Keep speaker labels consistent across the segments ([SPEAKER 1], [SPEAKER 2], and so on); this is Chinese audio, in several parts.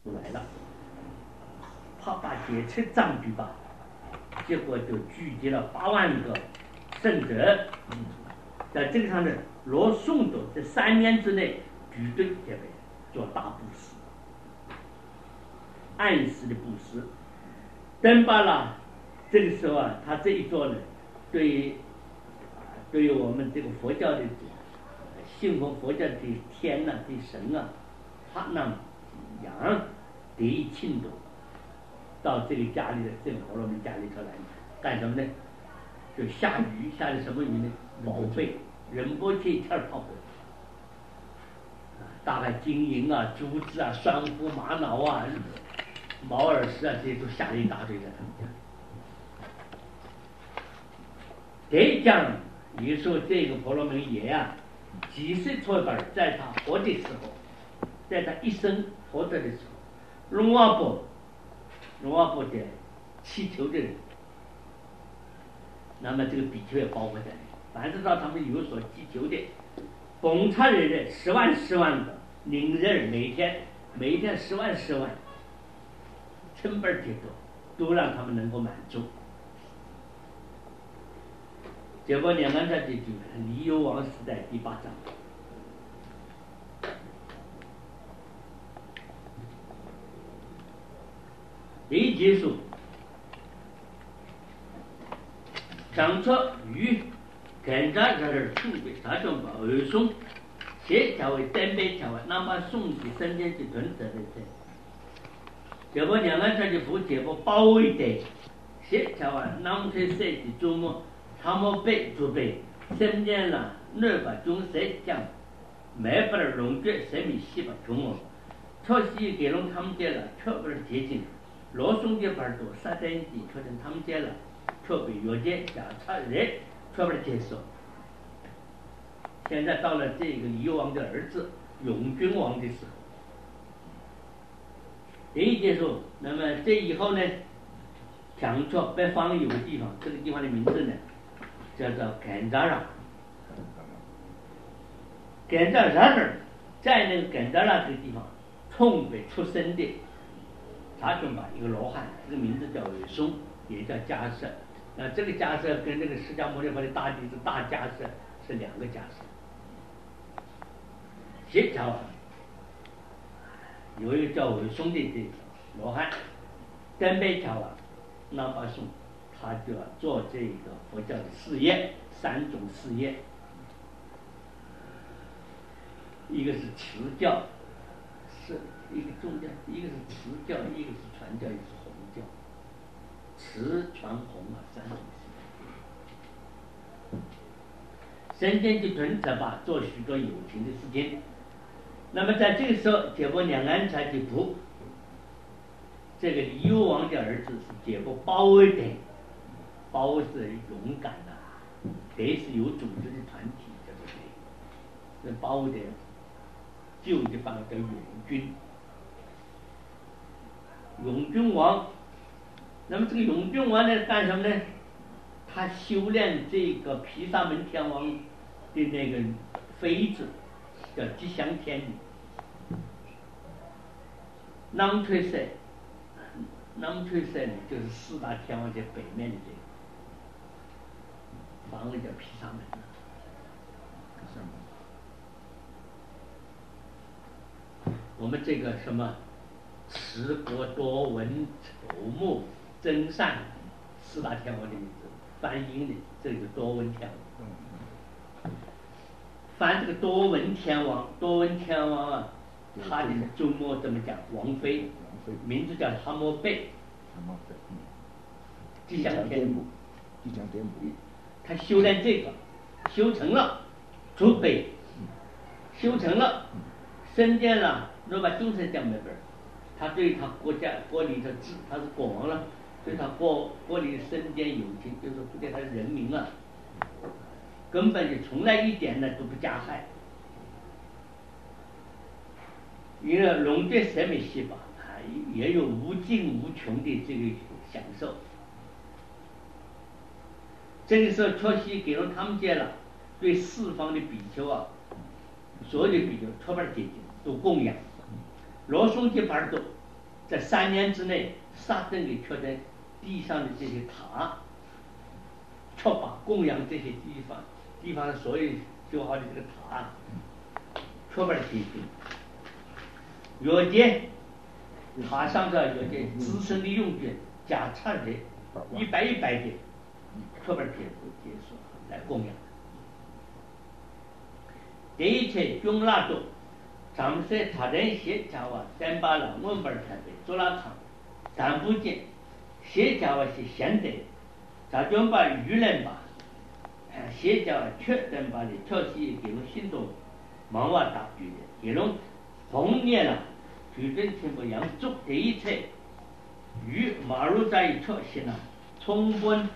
[SPEAKER 1] 来了，他把劫车占据吧，结果就聚集了8万个圣者，在这个上面，罗宋都在3年之内举队结备做大布施，暗示的布施。登巴拉这个时候啊，他这一做呢，对于我们这个佛教的信奉佛教的天呐、对神啊，他那羊得以庆祝，到这个家里的这个婆罗门家里头来干什么呢？就下雨，下的什么雨呢？宝贝，仁波切一泡的，大概金银啊、珠子啊、珊瑚、玛瑙啊、毛耳石啊，这些都下了一大堆在他们家。这讲，你说这个婆罗门爷啊，几岁出本，在他活的时候，在他一生活着的时候，龙王婆的祈求的人，那么这个比丘也包括在内。凡是到他们有所祈求的，봉사人10万个，领人每天10万，成本结构都让他们能够满足。结果呢，按照这句离忧王时代第8章。一结束，上车与跟着这儿处的大众把二送，写下为单边下为哪怕送的身边去屯责的这，结果两个这就不结果包围的，写下为南推设的周末，他们被准备身边了2把中谁讲，没把龙卷生命细把中哦，朝西给龙他们家了，却不是接近。罗宋的牌多，3点地确定他们家了，却被约见加差人，却不是接受。现在到了这个离王的儿子永君王的时候，一结束，那么这以后呢，强出北方有个地方，这个地方的名字呢，叫做甘扎拉。甘扎拉人在那个甘扎拉这个地方，冲北出生的。他就把一个罗汉，这个名字叫韦松，也叫迦叶。那这个迦叶跟这个释迦牟尼佛的大弟子大迦叶是2个迦叶。协调有一个叫韦松的这个罗汉，跟被调啊，那把松，他就要做这个佛教的事业，3种事业，一个是持教，是一个宗教，一个是持教，一个是传教，一个是弘教，持传弘啊3种事。身边就屯着吧，做许多有情的事情。那么在这个时候，结果两岸才去补。这个离忧王的儿子是结果包围的，包围是勇敢的，这是有组织的团体，对不对？这包围的旧的把叫永军。永君王，那么这个永君王呢干什么呢？他修炼这个毗沙门天王的那个妃子，叫吉祥天女。南推塞呢，就是4大天王在北面的这个房子叫毗沙门。我们这个什么？持国多闻丑木真善4大天王的名字，翻译的这个多闻天王。翻这个多闻天王啊，他的周末怎么讲？王妃，名字叫哈摩贝，吉祥天母。他修炼这个，修成了，出北，修成了，升见了，若把众生讲没本。他对他国里的他是国王了，对他国里的身边友情，就是不对他人民啊，根本就从来一点呢都不加害。因为龙觉审美细胞啊，也有无尽无穷的这个享受。这个时候确实给了他们家了，对4方的比丘啊，所有的比丘托盘阶级都供养。罗宋结牌都在3年之内，沙僧给确定地上的这些塔，确保供养这些地方所有修好的这个塔，确保提供。有的塔上的有的自身的用具加差的100的，确保结束来供养。第一切供蜡烛，咱们在塔人些家伙3把了文本台北做了堂，3部件，些家伙是现代，咱就把舆论吧，些家伙确定把的挑起给侬行动，忙完大局的，给侬逢年了，举证全部扬足第一切，与马路在一条线呢，充分。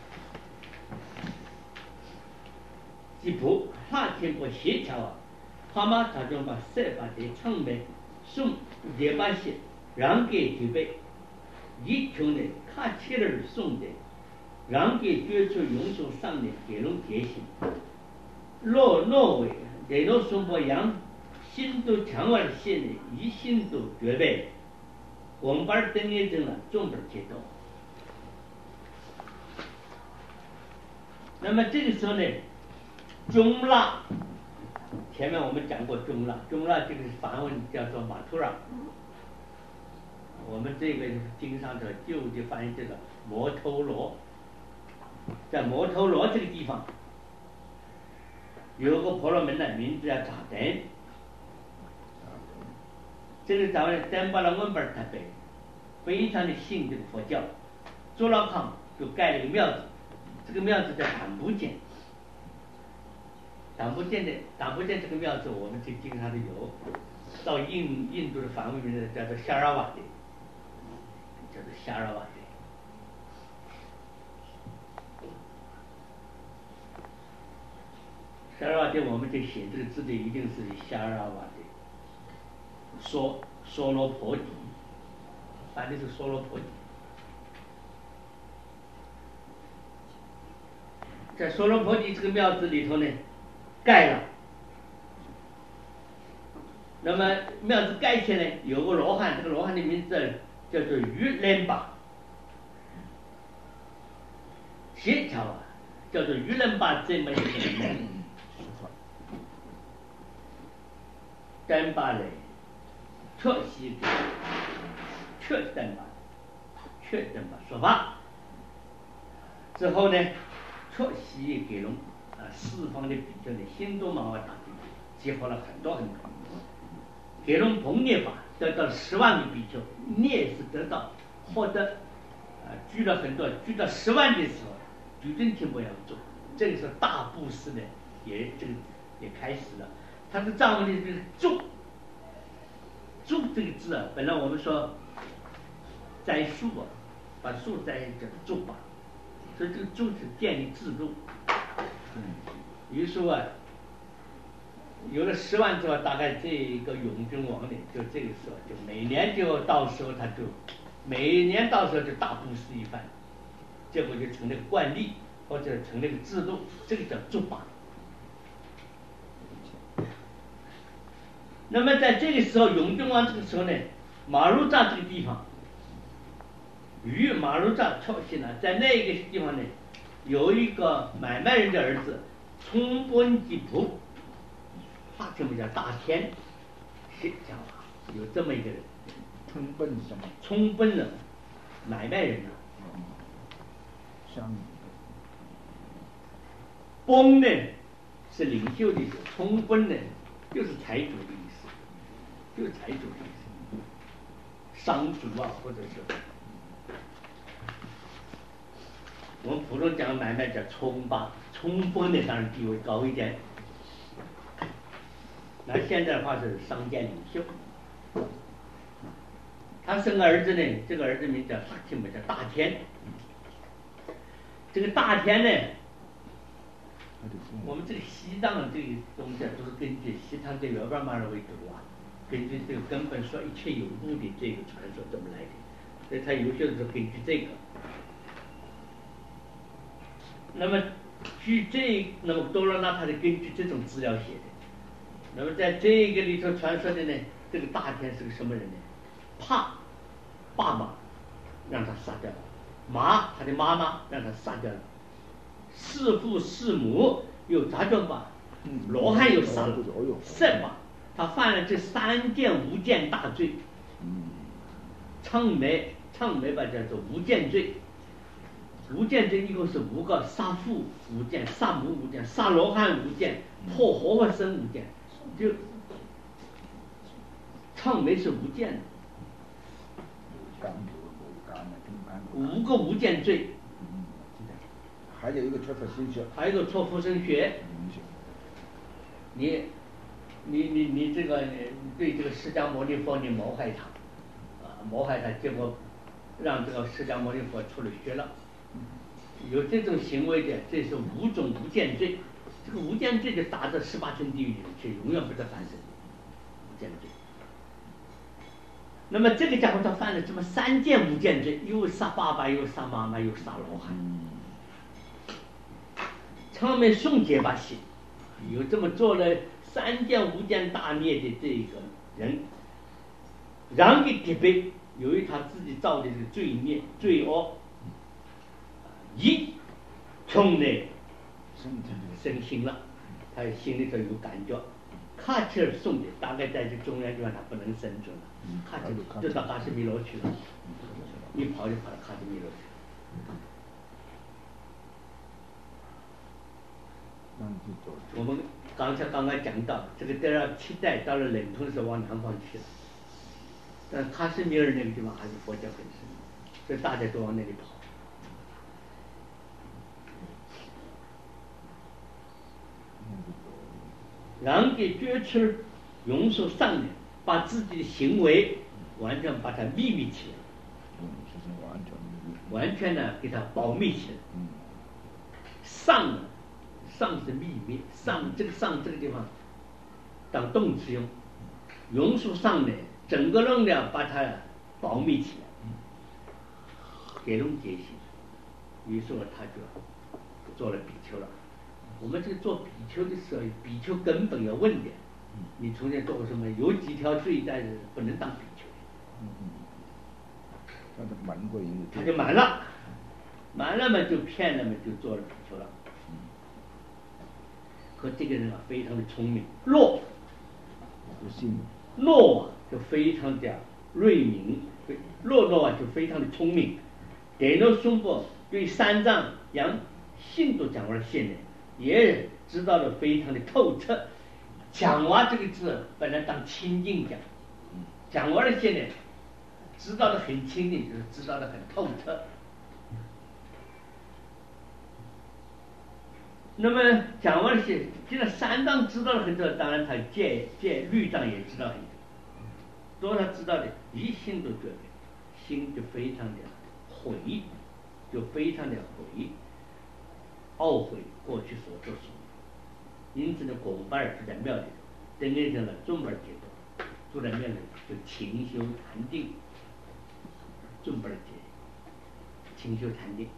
[SPEAKER 1] 吉普夏天不协调啊，他妈他就把3把的成本送2把些让给准备，一穷的看起来送的，让给决出用手上的给侬决心，挪威给侬送不样，心都强完线的，一心都绝备，光板等一等了，总不接到。那么这个时候呢？中蜡，前面我们讲过中蜡这个梵文叫做马图拉，我们这个经上的旧的翻译这个摩头罗，在摩头罗这个地方有个婆罗门的名字叫扎登，这个咱们登巴拉文本台北非常的信这个佛教，做了康就盖了一个庙子，这个庙子在坦布建。党部建这个庙子，我们这经常都有。到印度的梵文名字叫做夏拉瓦的，叫做夏拉瓦的。夏拉瓦的，我们这写这个字的一定是夏拉瓦的。梭罗婆提，翻的是梭罗婆提。在梭罗婆提这个庙子里头呢。盖了，那么庙子盖起来有个罗汉，这个罗汉的名字叫做于伦巴，协调啊，叫做于伦巴这么一个人，登巴嘞，确登巴说法之后呢，确西给龙。四方的比较呢，新都文化大地结合了很多，给龙彭涅法得到10万个比丘，涅是得到获得聚了很多，聚到10万的时候，举证全部要做，这个是大布施呢，也开始了。它的藏文的这个种这个字啊，本来我们说栽树啊，把树栽叫种吧，所以这个种是建立制度。于是啊，有了10万之后，大概这个永贞王呢，就这个时候就每年就到时候他就每年到时候就大布施一番，结果就成了个惯例或者成了个制度，这个叫做法。那么在这个时候，永贞王这个时候呢，马路扎这个地方，与马路扎跳起了，在那个地方呢，有一个买卖人的儿子。冲本吉普，他这么叫大天，是讲有这么一个人。
[SPEAKER 2] 冲本什么？
[SPEAKER 1] 冲本人，买卖人啊。本呢是领袖的意思，冲本呢就是财主的意思，就是财主的意思，商主啊，或者是我们普通讲买卖叫冲吧。冲本的当然地位高一点，那现在的话是商界领袖。他生个儿子呢，这个儿子名叫啥名叫大天。这个大天呢，我们这个西藏这个东西都是根据西藏的原班马来为主啊，根据这个根本说一切有物的这个传说怎么来的，所以他有些是根据这个。那么那么多罗那他是根据这种资料写的。那么在这个里头传说的呢，这个大天是个什么人呢？怕爸爸让他杀掉了，他的妈妈让他杀掉了，弑父弑母又咋着吧？罗汉又杀了，是吧？他犯了这3件无间大罪。唱梅吧叫做无间罪。无间罪一共是5个：杀父无间，杀母无间，杀罗汉无间，破活生无间。就唱梅是无间的，5个无间罪。
[SPEAKER 2] 还有一个错夫生学。
[SPEAKER 1] 还有一个错夫生学。你这个对这个释迦牟尼佛你谋害他，谋害他，结果让这个释迦牟尼佛出了血了。有这种行为的，这是5种无间罪。这个无间罪就打到18层地狱里去，永远不得翻身。无间罪。那么这个家伙他犯了这么3件无间罪，又杀爸爸，又杀妈妈，又杀罗汉。上面宋结巴写，有这么做了3件无间大孽的这个人，然给敌背，由于他自己造的这个罪恶，一从内生心了，他心里头有感觉，卡切尔送的，大概在这中原地方他不能生存了，卡切尔就到卡什米罗去了，一跑就跑到卡什米罗去了。我们刚刚讲到这个第2期待到了冷通时候往南方去了，但喀什米尔那个地方还是佛教很深，所以大家都往那里跑。然后给觉知容受上面，把自己的行为完全把它秘密起来，完全呢给它保密起来。上是秘密，上这个地方当动词用，容受上面整个能量把它保密起来，给弄解析。于是他就做了比丘了。我们这个做比丘的时候，比丘根本要问的，你从前做过什么？有几条罪在不能当比丘。他就瞒了嘛，就骗了嘛，就做了比丘了。可这个人啊，非常的聪明，诺就非常的锐明，诺就非常的聪明。给了孙伯对3藏杨信都讲完了现的，也知道的非常的透彻。讲完这个字本来当清净讲，讲完了现在知道的很清净，就是知道的很透彻。那么讲完了些，既然3藏知道了很多，当然他戒律藏也知道很多，都他知道的一心都觉得心就非常的悔，就非常的懊悔过去所做所为。因此呢，拱巴尔就在庙里等那天了，中巴尔解脱，坐在庙里就勤修禅定，中巴尔勤修禅定。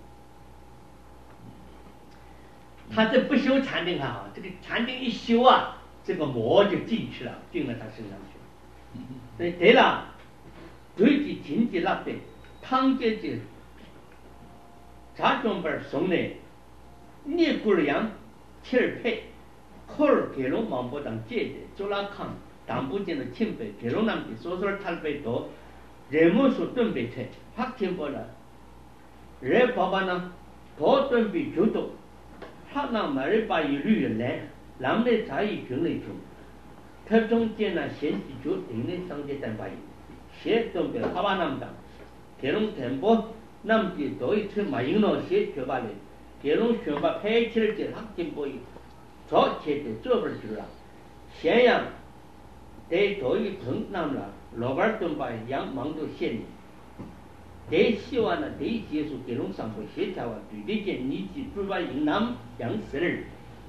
[SPEAKER 1] 他这不修禅定还好，这个禅定一修啊，这个魔就进去了，进了他身上去了。所以对了，对的经济那边，汤姐的查中本送来，聂古尔阳切尔佩，科尔给龙王波当借的，周拉康当不见的清北给龙南的，所说他被多，人们所准备的，他听过了，人爸爸呢，多准备就多。他那말을把一律人来，남의 자의 병을 좀， 他中间呢先记住定的상계 단바이， 先准备하바 남당， 개롱 템보 남지 도이 트 마잉노 시 줘발레， 개롱选拔配치를 때 학진 보이， 저 제대做不去了，先让得도이 등 남라， 로발 좀把양망도现。得希望呢，得结束给龙上会协调啊，对这件你去主把应当养死人。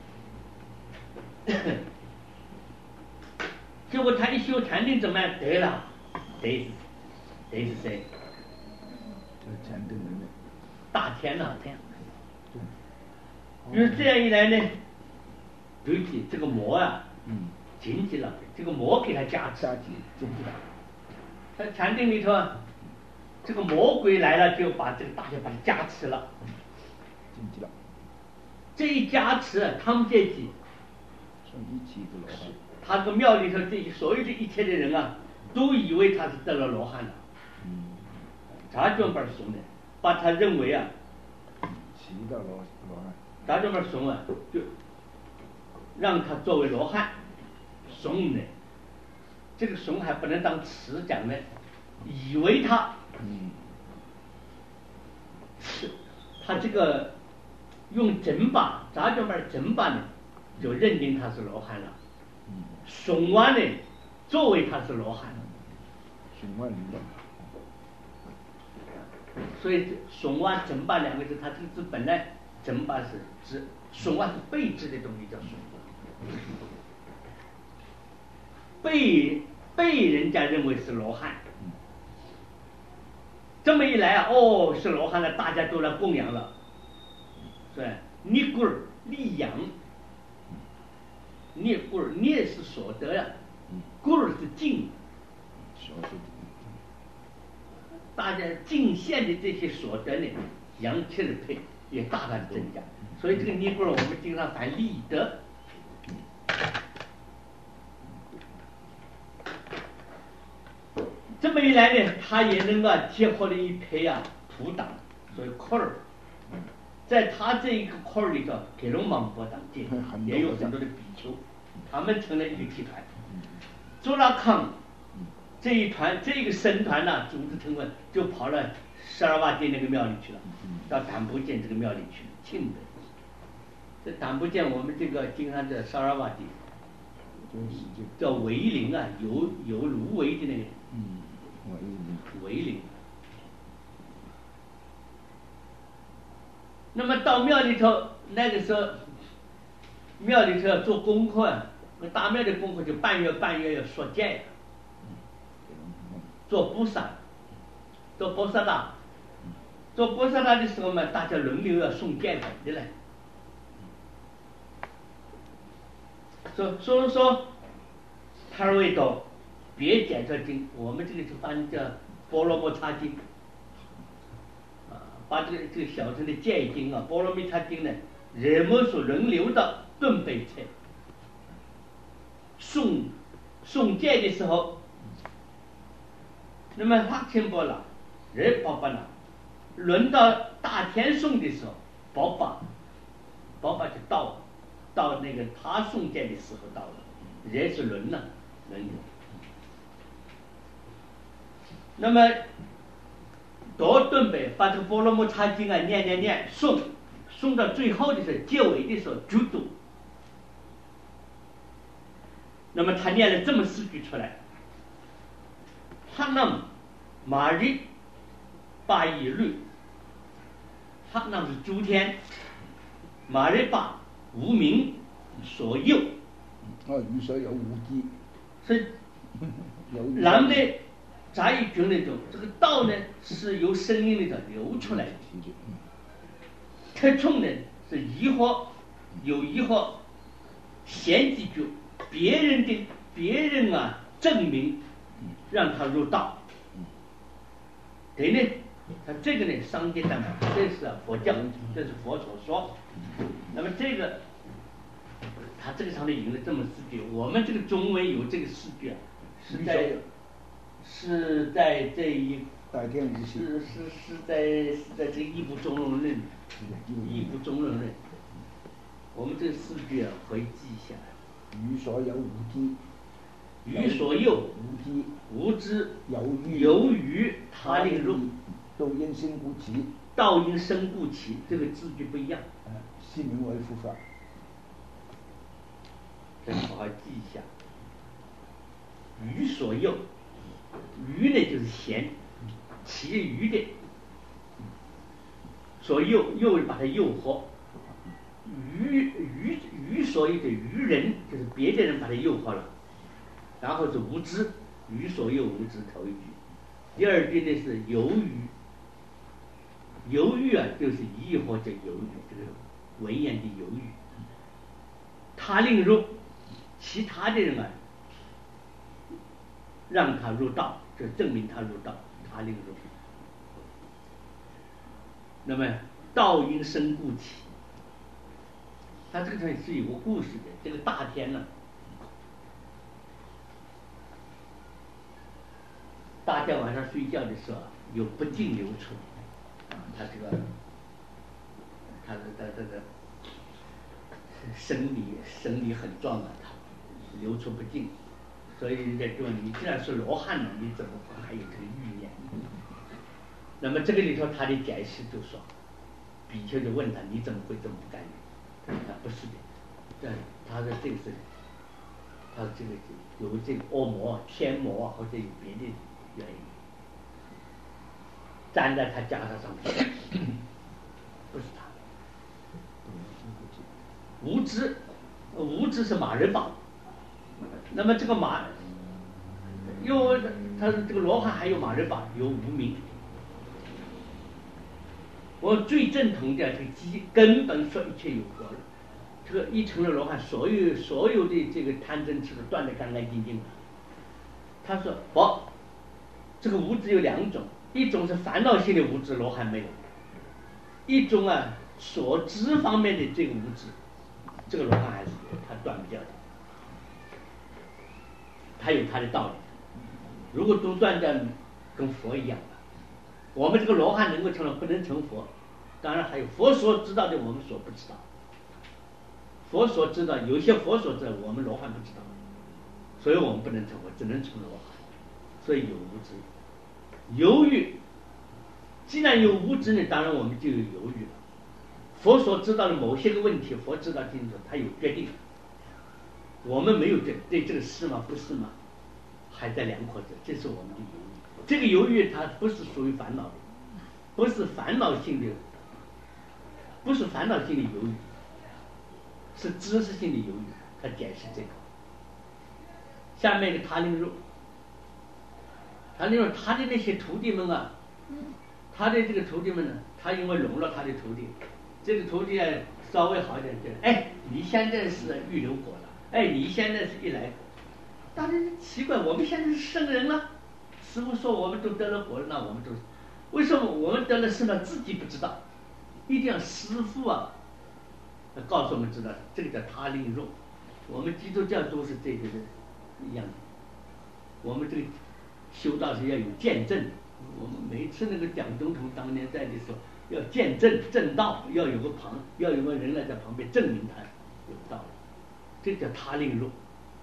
[SPEAKER 1] 结果他一修禅定怎么样？得了，得是谁？大天呐！就是这样一来呢，对起这个魔啊，紧起了，这个魔给他加持，他禅定里头啊。 这个魔鬼来了，就把这个大家把它加持了。
[SPEAKER 2] 禁忌了。
[SPEAKER 1] 这一加持，汤介己，他这个庙里头这些所有的一切的人啊，都以为他是得了罗汉了。查专门怂的，把他认为啊，查专门怂啊，就让他作为罗汉怂的。这个怂还不能当词讲呢，以为他是他这个用整把查专门整把呢，就认定他是罗汉了。怂完呢，作为他是罗汉。所以怂完整把两个字，它这个字本来整把是指怂完是被指的东西叫怂，被人家认为是罗汉。这么一来啊，哦，是罗汉了，大家都来供养了，是吧？涅故儿利养，涅故儿涅是所得呀，故儿是敬，大家敬献的这些所得呢，阳气的配也大大的增加。所以这个涅故儿我们经常谈利德。这么一来呢，他也能够结合了一批啊土党，所以科尔，在他这一个科尔里头，给龙芒波党界也有很多的比丘，他们成了一个集团。朱拉康这一团这个僧团呢，组织成分就跑了沙尔瓦蒂那个庙里去了，到坦布建这个庙里去了，庆的。这坦布建我们这个经常在沙尔瓦蒂叫维林啊，有芦苇的那个。为灵。那么到庙里头，那个时候庙里头要做功课啊，那大庙的功课就半月要说戒，做菩萨，做菩萨达，做菩萨达的时候嘛，大家轮流要诵戒本的嘞。所以说，他为到别解脱经，我们这个就翻叫波罗摩叉经，把这个小乘的戒经啊，波罗蜜叉经呢，人们所轮流的顿背册，诵戒的时候，那么发清波了，人宝宝了，轮到大天诵的时候，宝宝就到那个他诵戒的时候到了，人是轮了，轮流。那么多顿背，把这个波罗摩叉经啊念诵到最后的时候，结尾的时候就读。那么他念了这么四句出来：哈nam玛日巴以律，哈nam是诸天，玛日巴无名所有。
[SPEAKER 2] 于所有无机。
[SPEAKER 1] 是人的杂语群里头，这个道呢是由声音里头流出来的。特冲呢是有疑惑，前几句别人啊证明让他入道。对呢，他这个呢商界担保，这是佛教，这是佛所说。那么这个他这个上面引了这么四句，我们这个中文有这个四句啊，是在这一是在这一部中论论，我们这四句啊可以记下来。
[SPEAKER 2] 于所有无机，
[SPEAKER 1] 于所有无知由于他令入，
[SPEAKER 2] 道因生故起，
[SPEAKER 1] 道因生故起，这个字句不一样。
[SPEAKER 2] 是名为佛法。
[SPEAKER 1] 这好好记一下。于所有，于呢就是闲，其余的，所诱把它诱惑。于所有的愚人，就是别的人把他诱惑了。然后是无知，于所有无知头一句。第二句呢是犹豫啊，就是疑惑者犹豫，这个文言的犹豫。他令入，其他的人啊，让他入道，就证明他入道，他令入。 那么道因生故起，它这个东西是有个故事的。这个大天呢，大天晚上睡觉的时候有不净流出，他这个生理很壮啊，他流出不净，所以人家说你既然是罗汉了，你怎么会还有这个欲念？那么这个里头他的解释就说，比丘就问他你怎么会这么干预？他说他不是的，他说这个是，他说这个有这个恶魔、天魔或者有别的原因，站在他袈裟上面，不是他。无知是马人榜，那么这个马，又他这个罗汉还有马人榜，有无名。我最正统的这个根本说一切有佛了，这个一成了罗汉，所有的这个贪嗔痴都断得干干净净了。他说佛，这个无知有两种，一种是烦恼性的无知，罗汉没有；一种啊所知方面的这个无知，这个罗汉还是有，他断不掉的，他有他的道理。如果都断掉，跟佛一样了。我们这个罗汉能够成了，不能成佛。当然还有佛所知道的，我们所不知道。佛所知道，有些佛所知道，我们罗汉不知道，所以我们不能成佛，只能成罗汉。所以有无知，犹豫。既然有无知呢，当然我们就有犹豫了。佛所知道的某些个问题，佛知道清楚，他有决定。我们没有对这个是吗？不是吗？还在两可着，这是我们的犹豫。这个犹豫它不是属于烦恼的，不是烦恼性的，不是烦恼性的犹豫，是知识性的犹豫。他解释这个。下面一个他令入，他的那些徒弟们啊，他的这个徒弟们呢，他因为容了他的徒弟，这个徒弟啊稍微好一点就，哎，你现在是预留果了，哎，你现在是一来果。大家奇怪，我们现在是圣人了，师父说我们都得了果了，那我们都为什么我们得了圣了自己不知道？一定要师父啊告诉我们知道，这个叫他令入。我们基督教都是这个一样的，我们这个修道是要有见证。我们每次那个蒋总统当年在的时候，要见证正道，要有个人来在旁边证明他有道理，这叫他令入。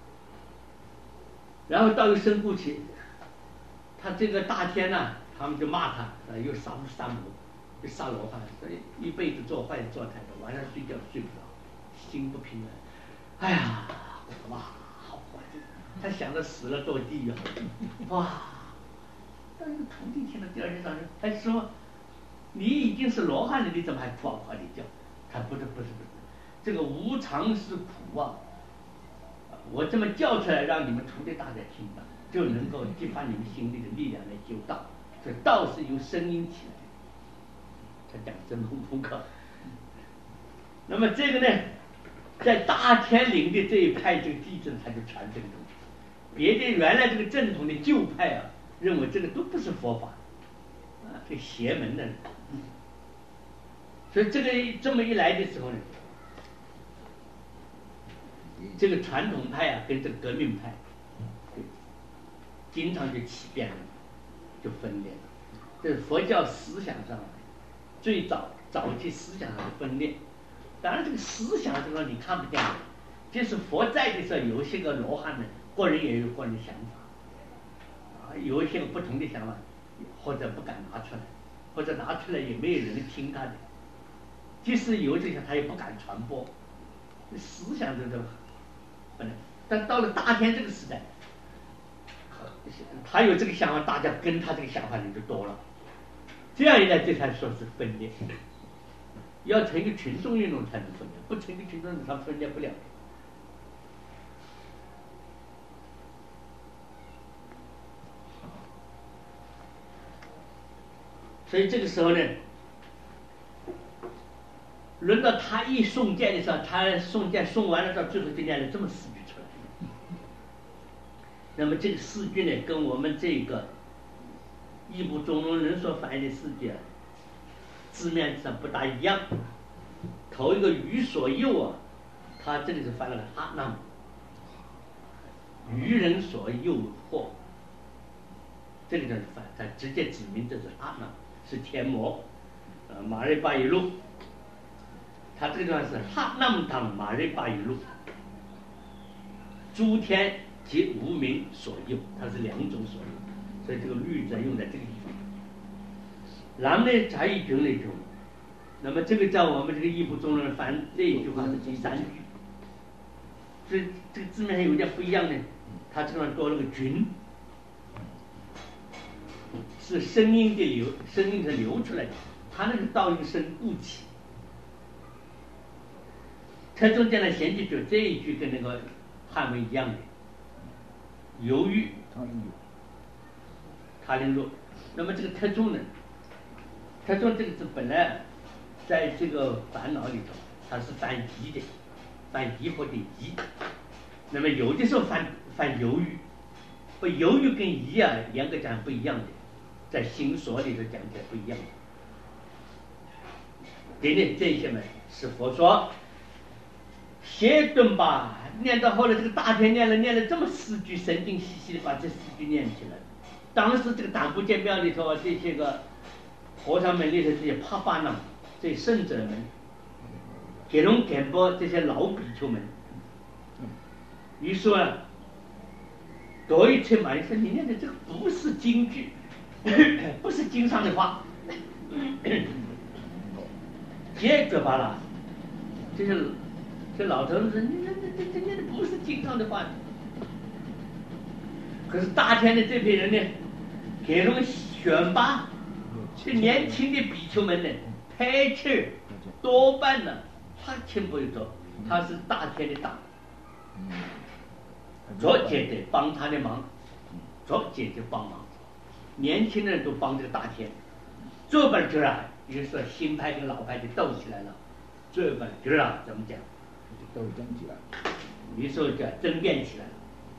[SPEAKER 1] 然后到有生故起，他这个大天呢、他们就骂他，又杀魔，又杀罗汉，所以一辈子做坏做太多，晚上睡觉睡不着，心不平安。哎呀，哇，好坏！他想着死了堕地狱，哇！但是徒弟听了第二天早上，还说：“你已经是罗汉了，你怎么还夸的叫？”他不是，这个无常是苦啊！我这么叫出来，让你们徒弟大家听到，就能够激发你们心里的力量来修道。所以道是由声音起来的。他讲真空空课。那么这个呢，在大天岭的这一派这个地震，他就传这个东西。别的原来这个正统的旧派啊，认为这个都不是佛法，这邪门的。所以这么一来的时候呢，这个传统派啊，跟这个革命派，经常就起变了，就分裂了。这是佛教思想上最早期思想上的分裂。当然，这个思想这个你看不见的，就是佛在的时候，有一些个罗汉呢，个人也有个人的想法，有一些个不同的想法，或者不敢拿出来，或者拿出来也没有人听他的。即使有这些，他也不敢传播。思想这种。但到了大天这个时代，他有这个想法，大家跟他这个想法人就多了。这样一来，这才说是分裂。要成一个群众运动才能分裂，不成一个群众运动，他分裂不了。所以这个时候呢，轮到他一诵戒的时候，他诵戒诵完了之后，最后就念了这么4句出来。那么这个4句呢，跟我们这个义部中龙人所翻译的4句啊， 字面上不大一样。头一个于所诱啊，他这里是翻了个哈那么，愚人所诱惑，这个就是翻，他直接指明这是哈那，是天魔，马瑞巴一路，他这个地方是哈那么当马瑞巴一路，诸天及无名所诱，它是两种所诱，所以这个律则用在这个地方。然后呢，才一句那句。那么这个在我们这个译部中人翻这一句话是第三句，所以这个字面上有点不一样呢。它这上多了个均，是声音的流出来的，它那个倒音声不起。它中间的衔接句这一句跟那个汉文一样的，犹豫，他令弱。那么这个特中呢？特中这个字本来在这个烦恼里头，它是翻疑的，翻疑惑的疑。那么有的时候翻犹豫，不犹豫跟疑啊，严格讲不一样的，在心所里头讲起来不一样的。等等这些呢是佛说，邪顿吧，念到后来这个大天念了这么4句，神经兮兮的把这4句念起来。当时这个党部见庙里头这些个和尚们里头这些帕巴囊，这些圣者们，给龙给波这些老比丘们，于是啊，多一次嘛，说你念的这个不是经句，不是经上的话，结果罢了，这老头子说你这念的不是经上的话。可是大天的这批人呢，给龙选拔这年轻的比丘们呢，排斥多半呢，他听不懂，他是大天的党，逐渐的帮他的忙，逐渐的帮忙，年轻人都帮这个大天，这本句啊，也是说新派跟老派就斗起来了，这本句啊怎么讲？
[SPEAKER 2] 斗争起来，
[SPEAKER 1] 于是就争辩起来了。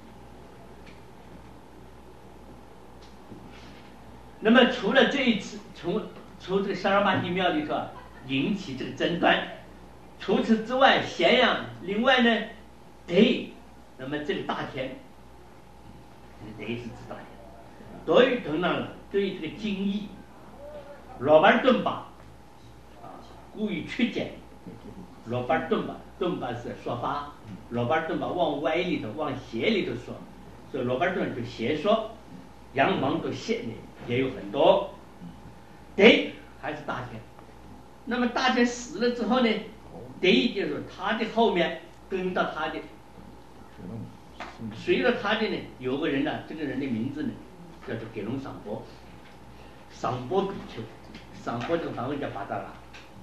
[SPEAKER 1] 那么除了这一次从这个沙尔玛地庙里头引起这个争端，除此之外，咸阳另外呢，对，那么这个大天，对是指大天，对于同样了，对于这个经义，罗巴顿巴，故意曲解，罗巴顿巴，顿巴是说法，罗巴顿巴往歪里头往斜里头说，所以罗巴顿就斜说，阳芒都斜呢。也有很多，对，还是大天。那么大天死了之后呢，对，就是他的后面跟到他的，随着他的呢，有个人呢，这个人的名字呢叫做给龙桑波，桑波比丘，桑波这个梵文叫巴达拉。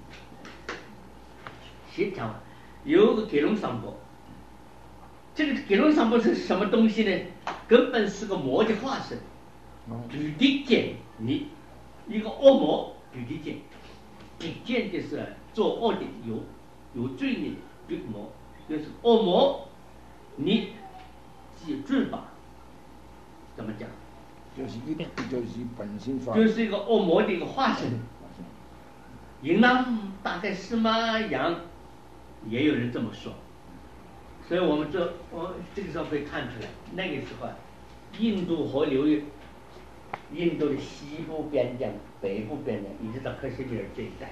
[SPEAKER 1] 先讲有个给龙桑波，这个给龙桑波是什么东西呢？根本是个魔的化身。吕地见你一个恶魔，吕地见，地见的是作恶的有罪的恶魔，就是恶魔，你记住吧？怎么讲？
[SPEAKER 2] 就是本性法，
[SPEAKER 1] 就是一个恶魔的一个化身。淫浪大概是嘛样，也有人这么说。所以我这个时候可以看出来，那个时候印度河流域。印度的西部边疆、北部边疆，一直到克什米尔这一带，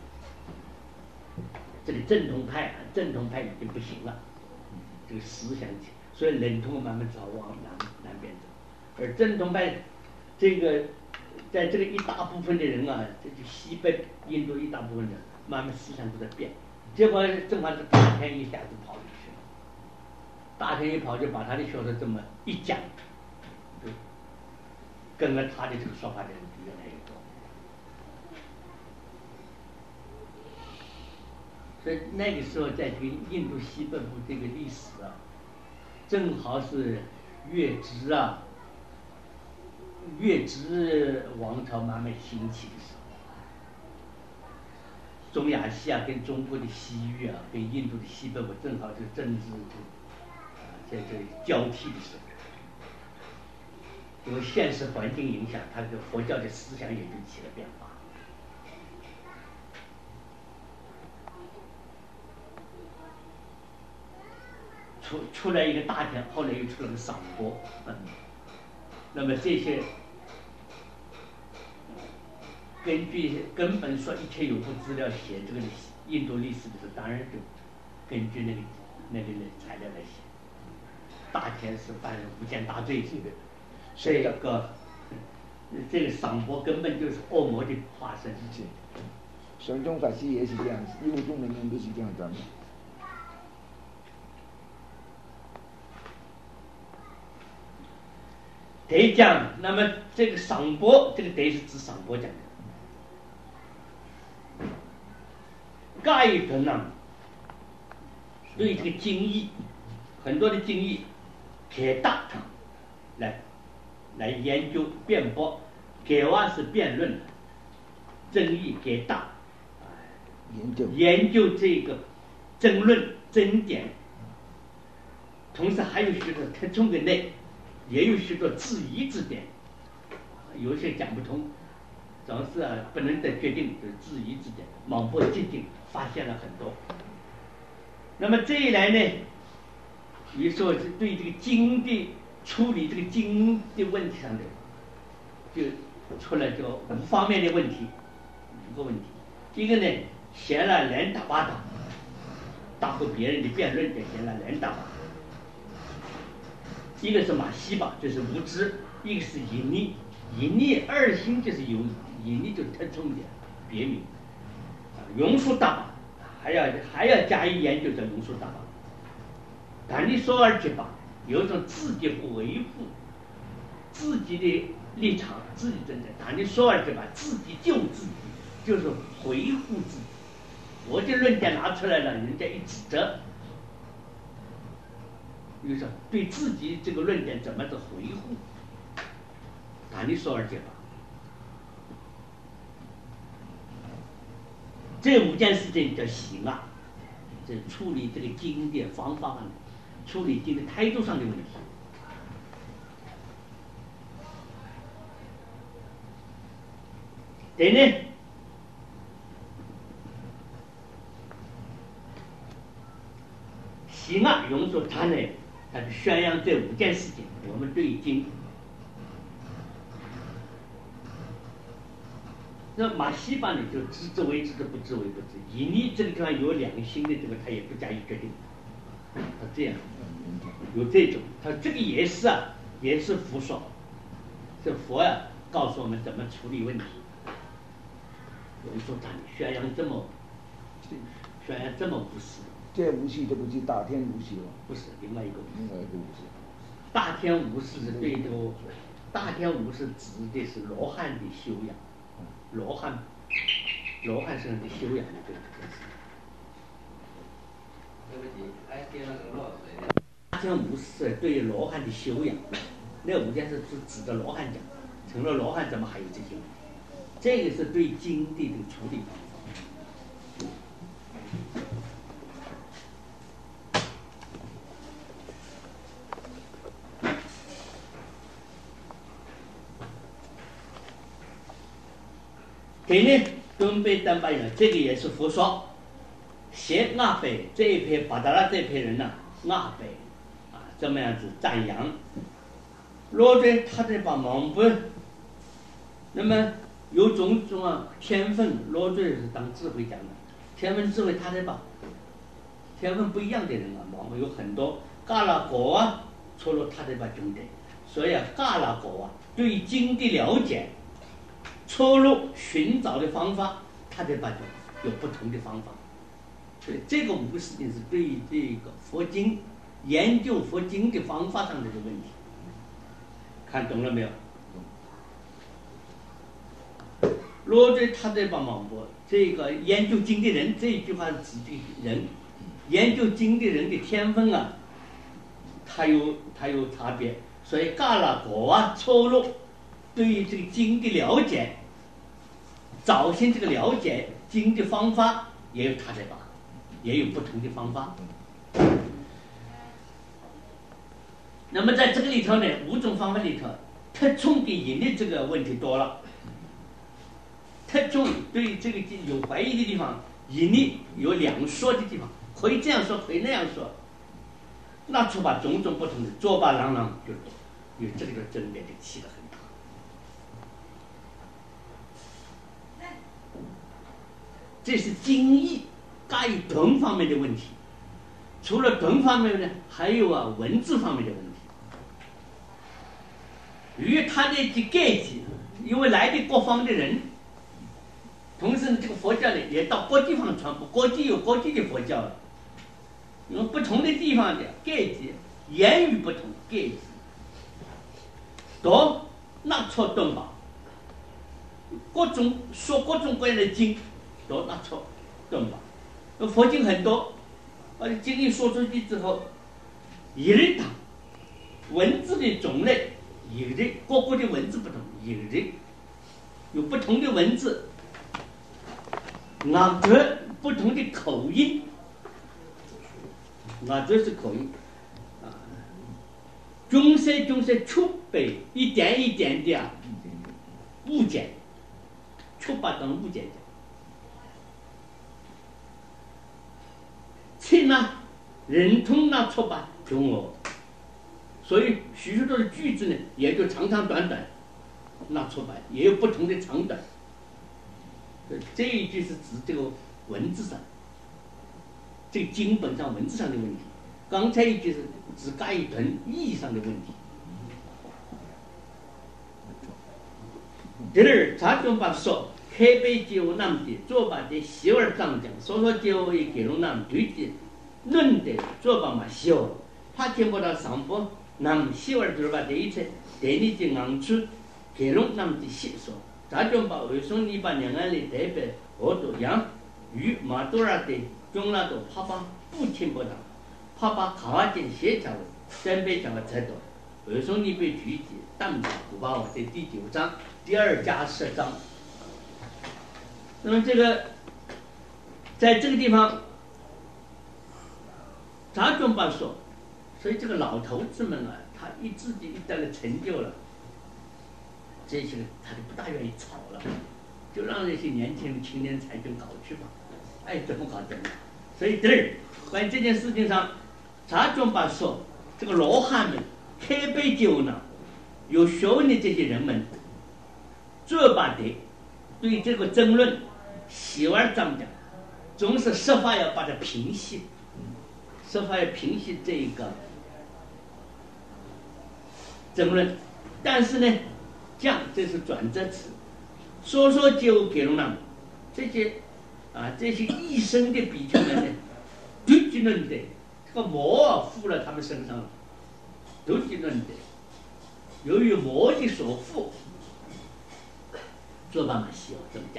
[SPEAKER 1] 这里正统派已经不行了，这个思想，所以冷统慢慢朝往南边走，而正统派这个在这个一大部分的人啊，这就西北印度一大部分人，慢慢思想都在变，结果正好是大天一下子跑进去了，大天一跑就把他的学说这么一讲。跟了他的这个说法的人越来越多，所以那个时候在印度西北部这个历史啊，正好是月支王朝慢慢兴起的时候，中亚西亚跟中国的西域啊，跟印度的西北部正好是政治在这里交替的时候。因为现实环境影响，他的佛教的思想也就起了变化。 出来一个大田，后来又出了个赏钵，那么这些根本说一切有部资料写这个印度历史的时候，当然就根据那个材料来写。大田是犯了无间大罪，这个赏钵根本就是恶魔的化身。
[SPEAKER 2] 玄奘法师也是这样，义务中人员都是这样讲的。
[SPEAKER 1] 得讲，那么这个赏钵，这个得是指赏钵讲的。盖一等呢，对这个经义，很多的经义，给大堂来研究辩驳，给话是辩论，争议给大，研究这个争论争点，同时还有许多特殊的内，也有许多质疑之点，有些讲不通，总是不能得决定，就是质疑之点。莽波寂静发现了很多。那么这一来呢，于是是对这个经的处理这个经的问题上的，就出了就5方面的问题，5个问题。一个呢，嫌了连打巴打，打过别人的辩论，就嫌了连打巴。一个是马西巴，就是无知；一个是隐匿，隐匿二心就是有隐匿，就是特殊的别名。庸俗大巴还要加以研究这庸俗大巴。但你说而且吧，有一种自己维护自己的立场，自己正在。但你说而且吧，自己救自己，就是维护自己。我的论点拿出来了，人家一指责。就是说对自己这个论点怎么的维护，但你说而且吧，这5件事情叫行啊，这处理这个经的方法上，处理经的态度上的问题。对呢，行啊，用说他呢。他是宣扬这5件事情，我们对经。那马西巴呢，就知之为知，不知为不知。以你这个地方有2心的这个，他也不加以决定。他这样有这种，他这个也是也是佛说，这佛告诉我们怎么处理问题。有人说他宣扬这么无私。
[SPEAKER 2] 这无事就不是大天无事了，
[SPEAKER 1] 不是另外一个
[SPEAKER 2] 无事。
[SPEAKER 1] 大天无事是对这个大天无事指的是罗汉的修养，罗汉身上的修养的这个事。
[SPEAKER 3] 对不起，接了个落水。
[SPEAKER 1] 大天无事对罗汉的修养，那5件事是指的罗汉讲，成了罗汉怎么还有这些问题？这个是对经的这个处理方法。给呢，东北丹巴人，这个也是佛说。写阿北这一批巴达拉这一批人呢，阿北这么样子赞扬。罗对他这把蒙不，那么有种天分，罗对是当智慧讲的，天分智慧他这把天分不一样的人蒙不有很多。嘎拉果除了他这把经典，所以嘎拉果对经的了解。出路寻找的方法，他这把就有不同的方法。所以这个5个事情是对这个佛经研究佛经的方法上的这个问题，看懂了没有？罗对他这把芒波，这个研究经的人，这一句话是指的人，研究经的人的天分他有差别。所以嘎拉果出路。对于这个经的了解，找寻这个了解经的方法也有他的吧，也有不同的方法。那么在这个里头呢，5种方法里头，特冲的引力这个问题多了。特冲对这个有怀疑的地方，引力有2说的地方，可以这样说，可以那样说。 那出把种种不同的左把郎朗就有这个争辩就起得很大。这是经义概论方面的问题，除了论方面呢，还有文字方面的问题。与他的阶级，因为来的各方的人，同时呢，这个佛教呢也到各地方传播，各地有各地的佛教了。因为不同的地方的阶级言语不同，阶级都拿出顿吧，各种说各种各样的经都拿出顿吧。佛经很多，把经一说出去之后，一日堂文字的种类，有的各国的文字不同，有的有不同的文字，拿着不同的口音。这是口音中山出备一点一点的误解，出把当误解的。亲呢，人通那出把中哦，所以许多的句子呢，也就长长短短，那出版也有不同的长短。这一句是指这个文字上。这个经本上文字上的问题，刚才一句是指概论意义上的问题。第二，查中把说开背就那么的做把的媳妇儿上讲，说就会给龙那么对的论的做把嘛小，怕听不到上播，那么媳妇儿做把的一切，对你的昂出给龙那么的细说，查中把为什么你把两岸的代表我都样与马多拉的。中那都怕不听不到，怕卡进协调准备讲的才多。为什么你被拒绝？当场不把我在第9章第2加10章。那么这个在这个地方，查中巴说，所以这个老头子们啊，他自己一旦的成就了，这些他就不大愿意吵了，就让那些年轻的青年才军搞去吧，爱怎么搞怎么搞。所以第二，关于这件事情上，查中巴说，这个罗汉们开杯酒呢，有学问的这些人们，做把的对这个争论，喜欢这么讲，总是设法要把它平息，设法要平息这一个争论。但是呢，这是转折词，说就给了呢，这些一生的比丘们呢，对举论的这个魔附了他们身上了，对举论的，由于魔的所附，做办法需要怎么讲？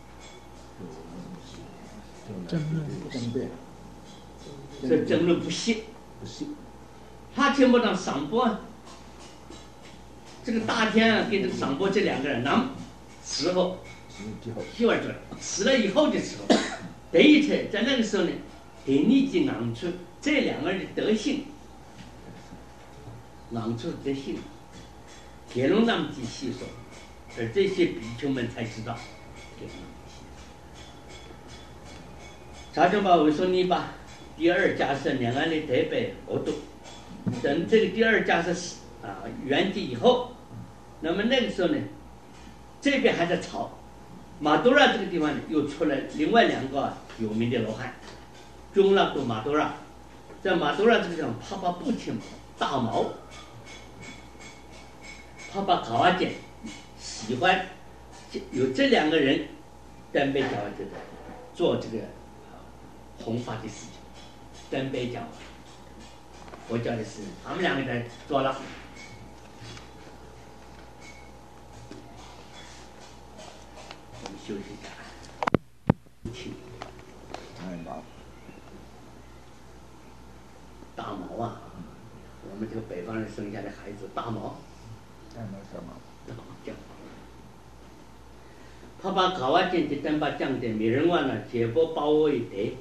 [SPEAKER 2] 争辩，
[SPEAKER 1] 这争论不息，他听不到赏钵，这个大天跟这个赏钵这两个人，那么时候。希望者死了以后的时候，第一次在那个时候呢，给你去昂出这两个人的德性，昂出德性，给龙那么去细说，而这些比丘们才知道。查中巴为说你把第2加10两岸的台北活动，等这个第2加10圆寂以后，那么那个时候呢，这边还在吵。马多拉这个地方呢，又出来另外2个有名的罗汉，中拉和马多拉。在马多拉这个地方，帕巴不听大毛，帕巴卡瓦简喜欢有这2个人登贝讲这个做这个弘法的事情，登贝讲佛教的事情，他们2个人做了。休息一下。
[SPEAKER 2] 太忙。
[SPEAKER 1] 大毛啊，我们这个北方人生下的孩子，大毛。
[SPEAKER 2] 太忙什么？
[SPEAKER 1] 大毛叫。他把卡瓦金的灯把降的美人湾呢，解波包围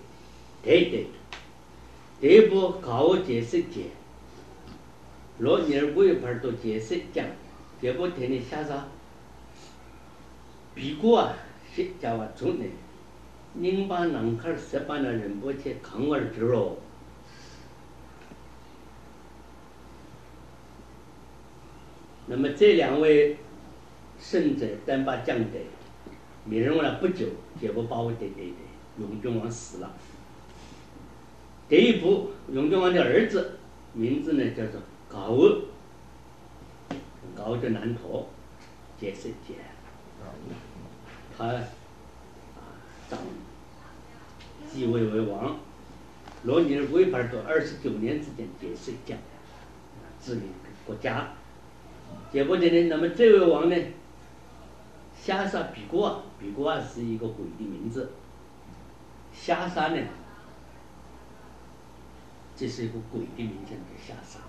[SPEAKER 1] 台波卡瓦解释解，罗尼尔贵盘都解释讲，解波天的下啥？比过是叫我做呢，宁把南卡10班的人不去扛我之后， 那么这两位圣者丹巴降德，没人问了不久，结果把我给永郡王死了。第一步，永郡王的儿子名字呢叫做高鄂，高的南陀，结是结，他长继位为王。罗尼尔维帕尔多29年之间结睡降，治理国家。结果呢，那么这位王呢，夏沙比古瓦，比古瓦是一个鬼的名字。夏沙呢，这是一个鬼的名字，叫夏沙。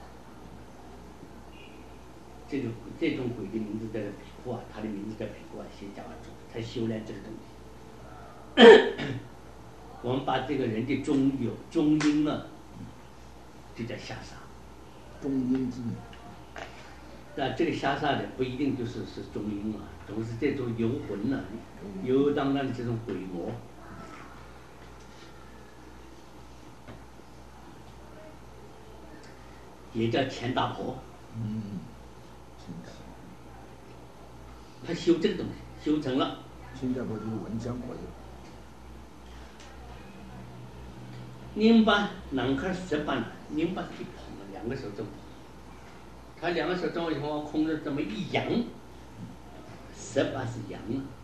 [SPEAKER 1] 这种鬼的名字叫做比古瓦，他的名字叫比古瓦谢加瓦中，他修炼这个东西。我们把这个人的中音呢，就叫夏沙。
[SPEAKER 2] 中音字。
[SPEAKER 1] 那这个夏沙的不一定是中音啊，总是这种游魂呐、游荡荡的这种鬼魔。也叫钱大婆。他修这个东西，修成了。
[SPEAKER 2] 钱大婆就是文香鬼。
[SPEAKER 1] 拧巴南克十八，拧巴可以捧了，两个手这么捧。他两个手这么以后，空着这么一扬，18是扬。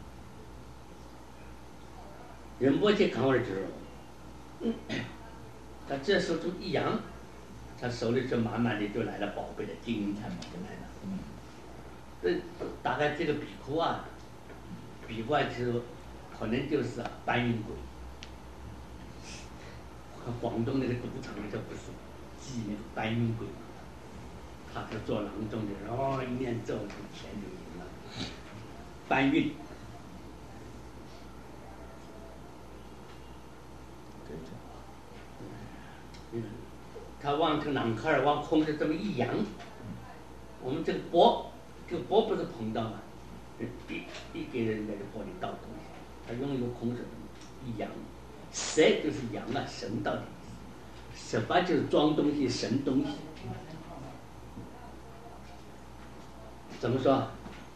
[SPEAKER 1] 仁波切看我的时候，他这手这么一扬，他手里就满满的就来了宝贝的金银财宝就来了。这大概这个比库啊，比库啊就可能就是搬运鬼。广东那个赌场里头不是寄那个搬运鬼，他是做郎中的，一念咒，钱就赢了。搬运。他往这个囊坎儿往空着这么一扬，我们这个钵不是碰到吗？一给人在这钵里倒东西，他用一个空手一扬。蛇就是扬啊，神道的意思。18就是装东西、神东西。怎么说？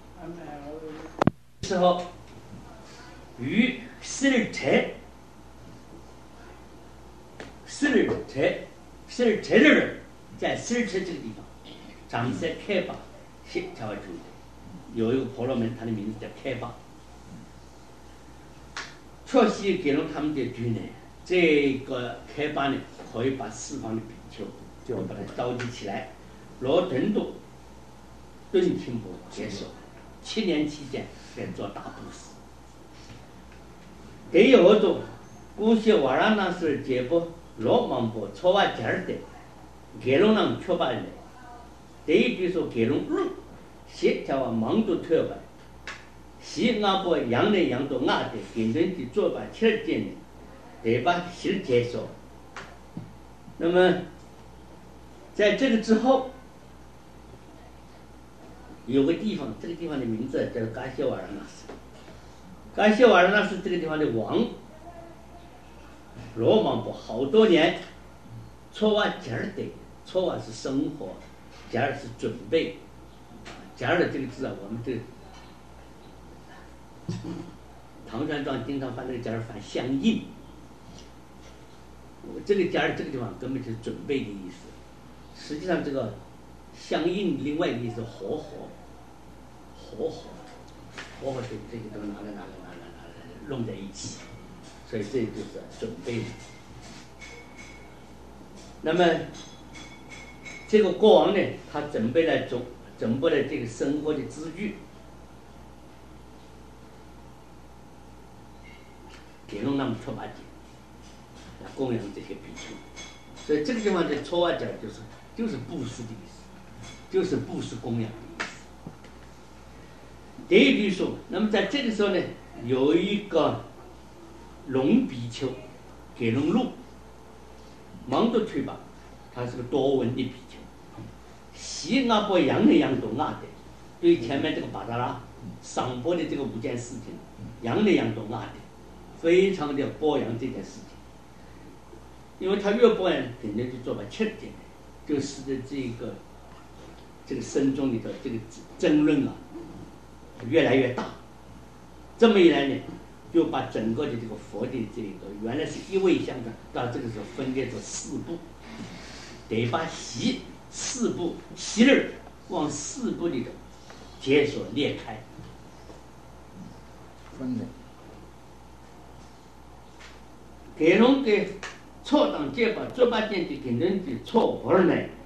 [SPEAKER 1] 时候，于4日在4日这个地方，长在开巴，西朝外住的，有一个婆罗门，他的名字叫开巴。确实给了他们的军人，这个开巴呢，可以把四方的比丘就把它召集起来，罗顿度顿钦波接受，7年期间在做大布施。第一活动，古些瓦拉纳斯结波罗芒波错瓦加尔的，给龙让确巴人，第一比说给龙路，协调啊忙都退吧。西阿波洋人洋都阿的，跟人的做法7件的，对吧？是接受。那么，在这个之后，有个地方，这个地方的名字叫嘎谢瓦拉纳斯。嘎谢瓦拉纳斯这个地方的王，罗芒波好多年，错瓦加尔的，错瓦是生活，加尔是准备，加尔的这个字啊，我们这个。唐玄奘经常把那个加尔翻相应，这个加尔这个地方根本就是准备的意思。实际上这个相应另外一个意思活活这个都拿来弄在一起，所以这就是准备的。那么这个国王呢，他准备了这个生活的资具。给弄那么错把解，来供养这些比丘，所以这个地方的错瓦解就是布施的意思，就是布施供养的意思。第一比丘，那么在这个时候呢，有一个龙比丘，给龙路，忙都退吧，他是个多闻的比丘，西阿波洋人洋都阿的，对前面这个巴达拉赏钵的这个5件事情，洋人洋都阿的。非常的褒扬这件事情，因为他越褒扬，肯定就做把7件，就使得这个僧众里头这个争论啊越来越大。这么一来呢，就把整个的这个佛的这个原来是一味相的，到这个时候分裂成四部，得把四部习儿往四部里头解所裂开。
[SPEAKER 2] 分的。
[SPEAKER 1] 给侬给错当结把猪八戒的给人的错活呢，